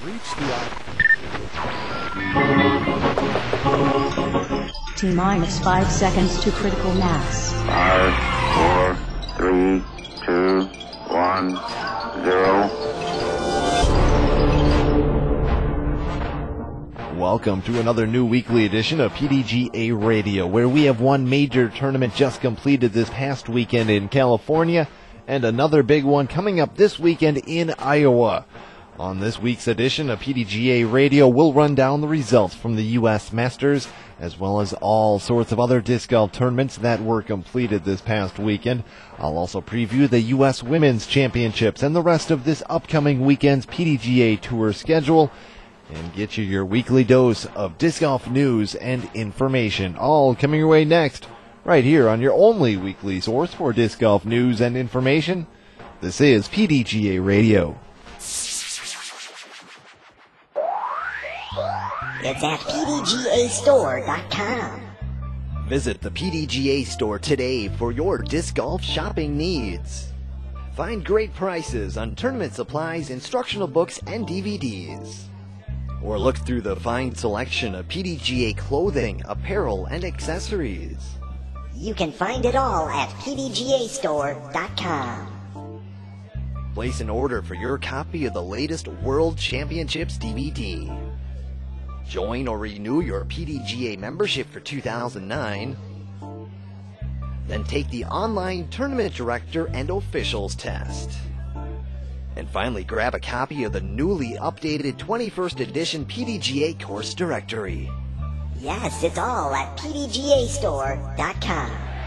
reached the T-minus 5 seconds to critical mass. 5, 4, 3, 2, 1, 0. Welcome to another new weekly edition of PDGA Radio, where we have one major tournament just completed this past weekend in California, and another big one coming up this weekend in Iowa. On this week's edition of PDGA Radio, we'll run down the results from the U.S. Masters, as well as all sorts of other disc golf tournaments that were completed this past weekend. I'll also preview the U.S. Women's Championships and the rest of this upcoming weekend's PDGA Tour schedule, and get you your weekly dose of disc golf news and information, all coming your way next, right here on your only weekly source for disc golf news and information. This is PDGA Radio. It's at PDGAstore.com. Visit the PDGA store today for your disc golf shopping needs. Find great prices on tournament supplies, instructional books, and DVDs. Or look through the fine selection of PDGA clothing, apparel, and accessories. You can find it all at PDGAstore.com. Place an order for your copy of the latest World Championships DVD. Join or renew your PDGA membership for 2009. Then take the online Tournament Director and Officials test. And finally, grab a copy of the newly updated 21st edition PDGA Course Directory. Yes, it's all at PDGAstore.com.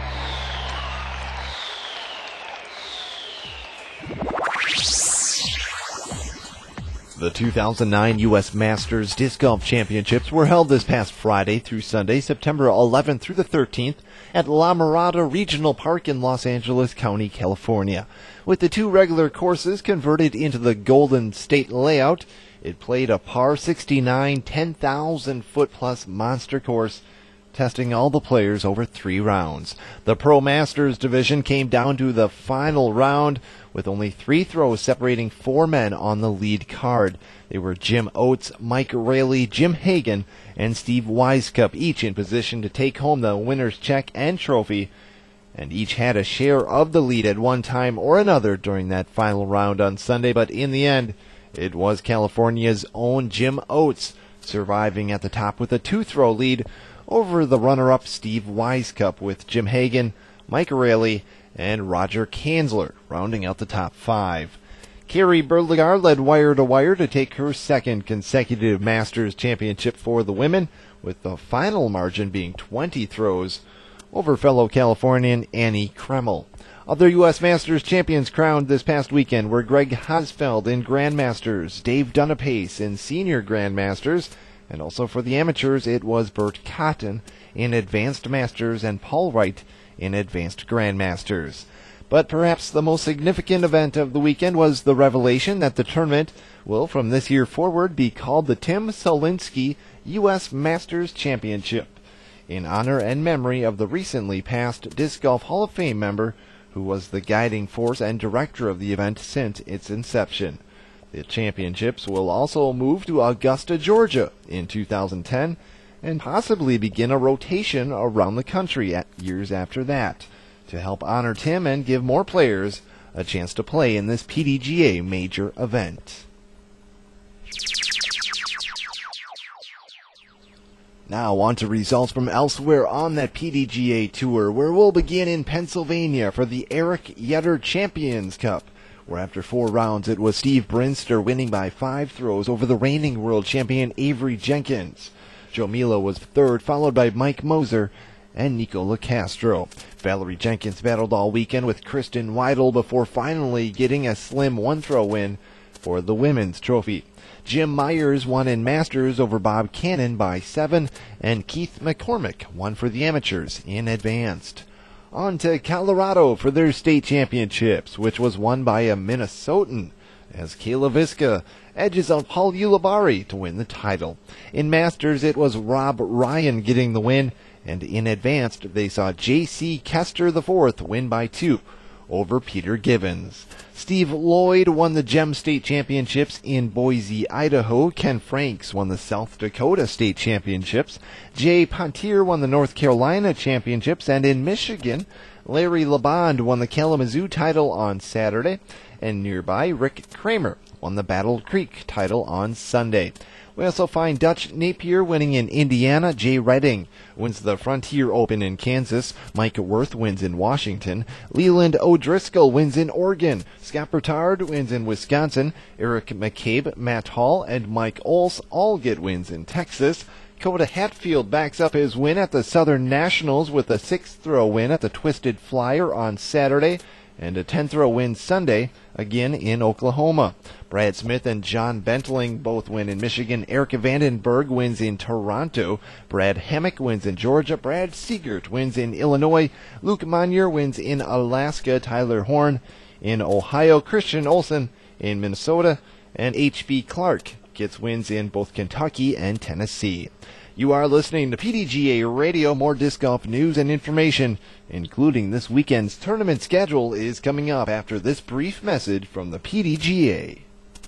The 2009 U.S. Masters Disc Golf Championships were held this past Friday through Sunday, September 11th through the 13th, at La Mirada Regional Park in Los Angeles County, California. With the two regular courses converted into the Golden State layout, it played a par 69 10,000-foot-plus monster course, testing all the players over 3 rounds. The Pro Masters division came down to the final round, with only 3 throws separating 4 men on the lead card. They were Jim Oates, Mike Raley, Jim Hagan, and Steve Weiskup, each in position to take home the winner's check and trophy, and each had a share of the lead at one time or another during that final round on Sunday, but in the end, it was California's own Jim Oates surviving at the top with a 2-throw lead over the runner-up Steve Weiskup, with Jim Hagan, Mike Raley, and Roger Kanzler rounding out the top 5. Carrie Berligar led wire-to-wire to take her second consecutive Masters championship for the women, with the final margin being 20 throws over fellow Californian Annie Kreml. Other U.S. Masters champions crowned this past weekend were Greg Hosfeld in Grandmasters, Dave Dunapace in Senior Grandmasters, and also for the amateurs it was Bert Cotton in Advanced Masters and Paul Wright in Advanced Grandmasters. But perhaps the most significant event of the weekend was the revelation that the tournament will from this year forward be called the Tim Solinsky U.S. Masters Championship, in honor and memory of the recently passed Disc Golf Hall of Fame member who was the guiding force and director of the event since its inception. The championships will also move to Augusta, Georgia in 2010, and possibly begin a rotation around the country years after that, to help honor Tim and give more players a chance to play in this PDGA major event. Now on to results from elsewhere on that PDGA Tour, where we'll begin in Pennsylvania for the Eric Yetter Champions Cup, where after 4 rounds it was Steve Brinster winning by 5 throws over the reigning world champion Avery Jenkins. Joe Milo was third, followed by Mike Moser and Nicola Castro. Valerie Jenkins battled all weekend with Kristen Weidel before finally getting a slim 1-throw win for the women's trophy. Jim Myers won in Masters over Bob Cannon by 7, and Keith McCormick won for the amateurs in Advanced. On to Colorado for their state championships, which was won by a Minnesotan, as Kayla Viska edges out Paul Ulibarri to win the title. In Masters, it was Rob Ryan getting the win, and in Advanced, they saw J.C. Kester IV win by 2 over Peter Gibbons. Steve Lloyd won the GEM State Championships in Boise, Idaho. Ken Franks won the South Dakota State Championships. Jay Pontier won the North Carolina Championships. And in Michigan, Larry LeBond won the Kalamazoo title on Saturday. And nearby, Rick Kramer won the Battle Creek title on Sunday. We also find Dutch Napier winning in Indiana. Jay Redding wins the Frontier Open in Kansas. Mike Worth wins in Washington. Leland O'Driscoll wins in Oregon. Scott Bertard wins in Wisconsin. Eric McCabe, Matt Hall, and Mike Ols all get wins in Texas. Coda Hatfield backs up his win at the Southern Nationals with a 6th-throw win at the Twisted Flyer on Saturday, and a 10th-throw win Sunday, again in Oklahoma. Brad Smith and John Bentling both win in Michigan. Eric Vandenberg wins in Toronto. Brad Hammock wins in Georgia. Brad Siegert wins in Illinois. Luke Monier wins in Alaska. Tyler Horn in Ohio. Christian Olsen in Minnesota. And H.B. Clark gets wins in both Kentucky and Tennessee. You are listening to PDGA Radio. More disc golf news and information, including this weekend's tournament schedule, is coming up after this brief message from the PDGA.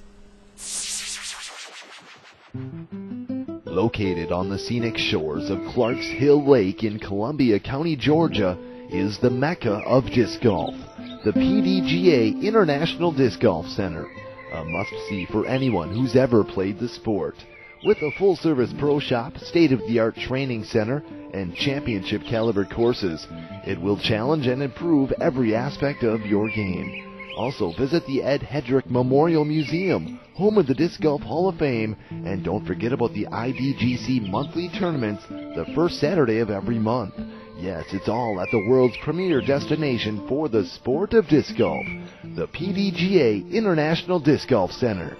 Located on the scenic shores of Clarks Hill Lake in Columbia County, Georgia, is the Mecca of disc golf, the PDGA International Disc Golf Center, a must-see for anyone who's ever played the sport. With a full-service pro shop, state-of-the-art training center, and championship-caliber courses, it will challenge and improve every aspect of your game. Also, visit the Ed Hedrick Memorial Museum, home of the Disc Golf Hall of Fame, and don't forget about the IDGC monthly tournaments the first Saturday of every month. Yes, it's all at the world's premier destination for the sport of disc golf, the PDGA International Disc Golf Center.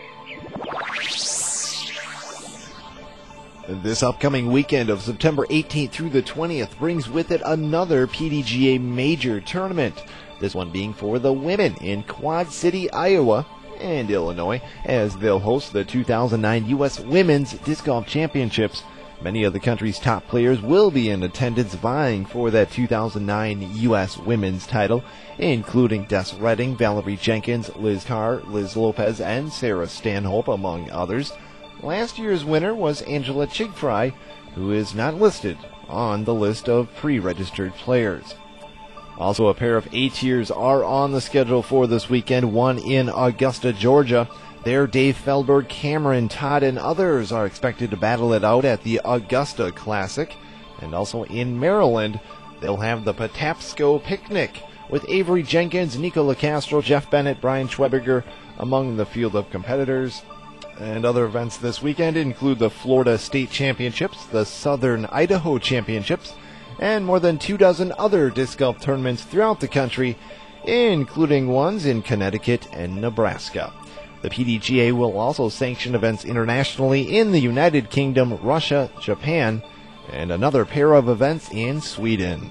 This upcoming weekend of September 18th through the 20th brings with it another PDGA major tournament, this one being for the women in Quad City, Iowa and Illinois, as they'll host the 2009 U.S. Women's Disc Golf Championships. Many of the country's top players will be in attendance vying for that 2009 U.S. Women's title, including Des Redding, Valerie Jenkins, Liz Carr, Liz Lopez, and Sarah Stanhope, among others. Last year's winner was Angela Chigfry, who is not listed on the list of pre-registered players. Also, a pair of A-tiers are on the schedule for this weekend, one in Augusta, Georgia. There, Dave Feldberg, Cameron Todd, and others are expected to battle it out at the Augusta Classic. And also in Maryland, they'll have the Patapsco Picnic, with Avery Jenkins, Nico LaCastro, Jeff Bennett, Brian Schwebiger among the field of competitors. And other events this weekend include the Florida State Championships, the Southern Idaho Championships, and more than 24 other disc golf tournaments throughout the country, including ones in Connecticut and Nebraska. The PDGA will also sanction events internationally in the United Kingdom, Russia, Japan, and another pair of events in Sweden.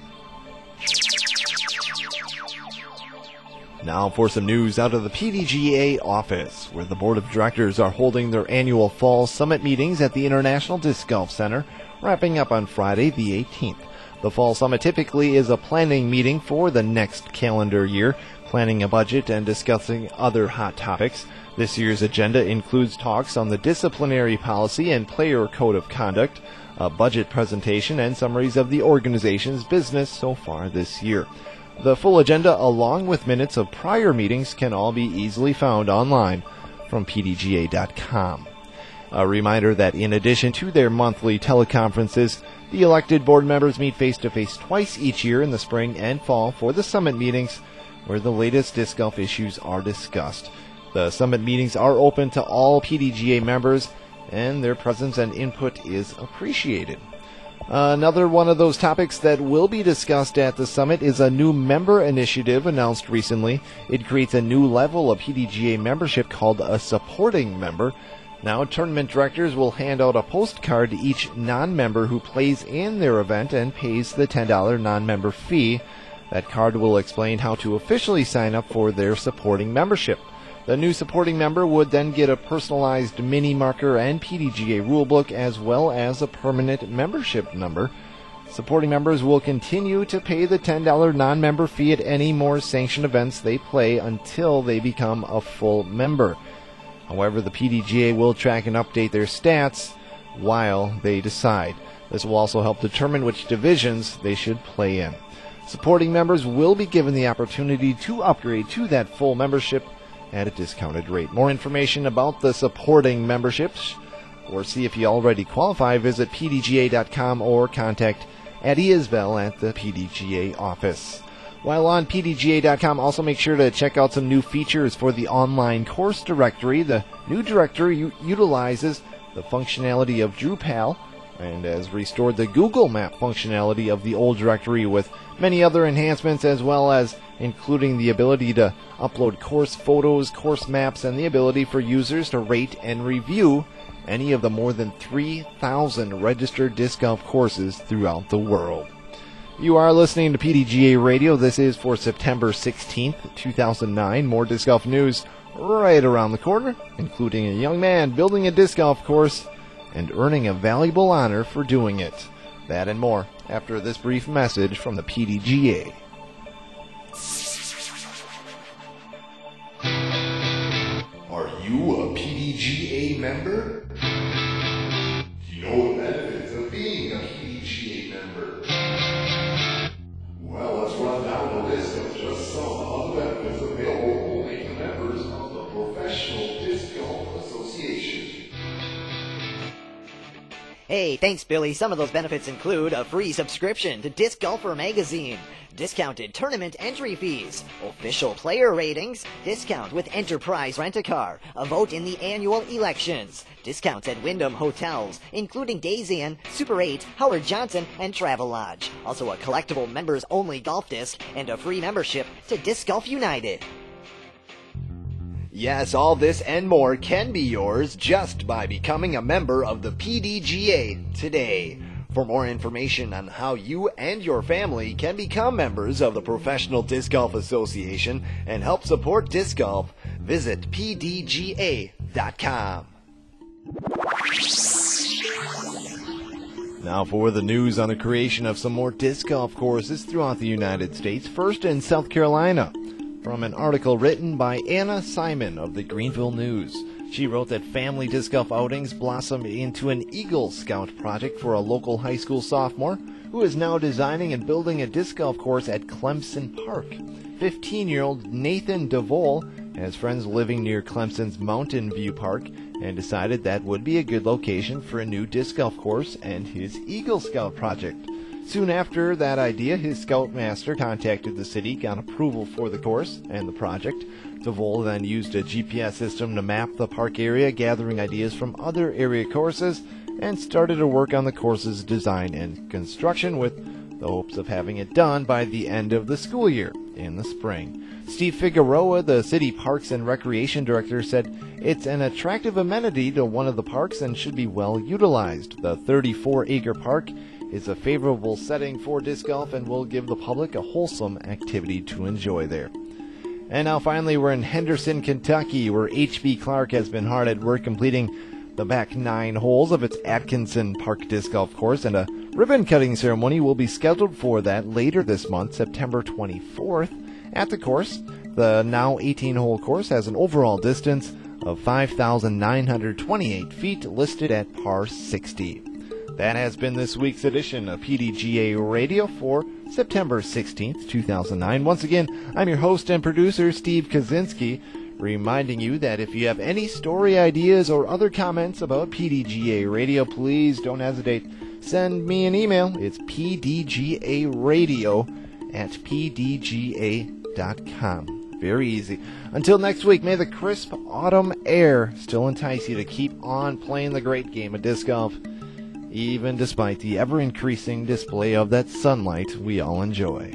Now for some news out of the PDGA office, where the Board of Directors are holding their annual Fall Summit meetings at the International Disc Golf Center, wrapping up on Friday the 18th. The Fall Summit typically is a planning meeting for the next calendar year, planning a budget and discussing other hot topics. This year's agenda includes talks on the disciplinary policy and player code of conduct, a budget presentation, and summaries of the organization's business so far this year. The full agenda, along with minutes of prior meetings, can all be easily found online from pdga.com. A reminder that in addition to their monthly teleconferences, the elected board members meet face-to-face twice each year in the spring and fall for the summit meetings, where the latest disc golf issues are discussed. The summit meetings are open to all PDGA members, and their presence and input is appreciated. Another one of those topics that will be discussed at the summit is a new member initiative announced recently. It creates a new level of PDGA membership called a supporting member. Now, tournament directors will hand out a postcard to each non-member who plays in their event and pays the $10 non-member fee. That card will explain how to officially sign up for their supporting membership. The new supporting member would then get a personalized mini marker and PDGA rulebook, as well as a permanent membership number. Supporting members will continue to pay the $10 non-member fee at any more sanctioned events they play until they become a full member. However, the PDGA will track and update their stats while they decide. This will also help determine which divisions they should play in. Supporting members will be given the opportunity to upgrade to that full membership at a discounted rate. More information about the supporting memberships or see if you already qualify, visit pdga.com or contact Addie Isbell at the PDGA office. While on pdga.com, also make sure to check out some new features for the online course directory. The new directory utilizes the functionality of Drupal and has restored the Google Map functionality of the old directory with many other enhancements, as well as including the ability to upload course photos, course maps, and the ability for users to rate and review any of the more than 3,000 registered disc golf courses throughout the world. You are listening to PDGA Radio. This is for September 16th, 2009. More disc golf news right around the corner, including a young man building a disc golf course and earning a valuable honor for doing it. That and more after this brief message from the PDGA. Are you a PDGA member? Do you know the benefits of being a PDGA member? Well, let's run down the list of just some of the benefits available only to members of the Professional Disc Golf Association. Hey, thanks, Billy. Some of those benefits include a free subscription to Disc Golfer magazine, discounted tournament entry fees, official player ratings, discount with Enterprise Rent-A-Car, a vote in the annual elections, discounts at Wyndham Hotels, including Days Inn, Super 8, Howard Johnson, and Travelodge. Also a collectible members-only golf disc and a free membership to Disc Golf United. Yes, all this and more can be yours just by becoming a member of the PDGA today. For more information on how you and your family can become members of the Professional Disc Golf Association and help support disc golf, visit pdga.com. Now for the news on the creation of some more disc golf courses throughout the United States. First in South Carolina, from an article written by Anna Simon of the Greenville News. She wrote that family disc golf outings blossomed into an Eagle Scout project for a local high school sophomore who is now designing and building a disc golf course at Clemson Park. 15-year-old Nathan DeVole has friends living near Clemson's Mountain View Park and decided that would be a good location for a new disc golf course and his Eagle Scout project. Soon after that idea, his scoutmaster contacted the city, got approval for the course and the project. DeVole then used a GPS system to map the park area, gathering ideas from other area courses, and started to work on the course's design and construction with the hopes of having it done by the end of the school year in the spring. Steve Figueroa, the city parks and recreation director, said it's an attractive amenity to one of the parks and should be well utilized. The 34-acre park is a favorable setting for disc golf and will give the public a wholesome activity to enjoy there. And now finally, we're in Henderson, Kentucky, where H.B. Clark has been hard at work completing the back 9 holes of its Atkinson Park disc golf course, and a ribbon-cutting ceremony will be scheduled for that later this month, September 24th, at the course. The now 18-hole course has an overall distance of 5,928 feet, listed at par 60. That has been this week's edition of PDGA Radio for September 16th, 2009. Once again, I'm your host and producer, Steve Kaczynski, reminding you that if you have any story ideas or other comments about PDGA Radio, please don't hesitate. Send me an email. It's pdgaradio@pdga.com. Very easy. Until next week, may the crisp autumn air still entice you to keep on playing the great game of disc golf, even despite the ever-increasing display of that sunlight we all enjoy.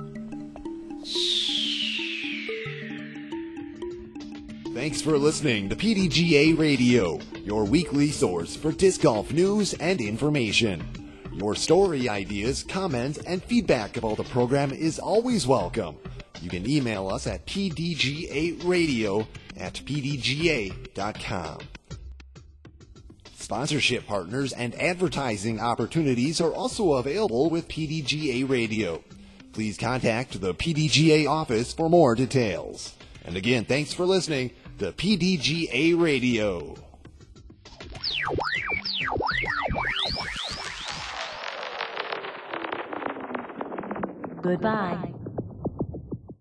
Thanks for listening to PDGA Radio, your weekly source for disc golf news and information. Your story ideas, comments, and feedback about the program is always welcome. You can email us at pdgaradio@pdga.com. Sponsorship partners and advertising opportunities are also available with PDGA Radio. Please contact the PDGA office for more details. And again, thanks for listening to PDGA Radio. Goodbye.